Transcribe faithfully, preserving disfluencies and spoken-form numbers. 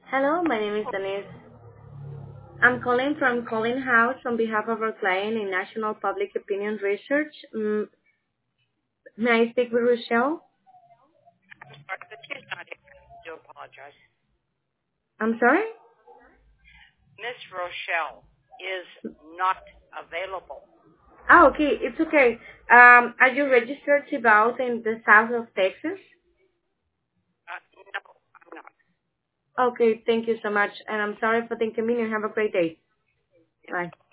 Hello, my name is Denise. I'm calling from Calling House on behalf of our client in National Public Opinion Research. Mm, may I speak with Rochelle? Sorry, the kid's not here. I do apologize. I'm sorry? Miss Rochelle is not available. Oh, okay, it's okay. Um, are you registered to vote in the south of Texas? Uh, no, I'm not. Okay, thank you so much, and I'm sorry for the inconvenience. Have a great day. Bye.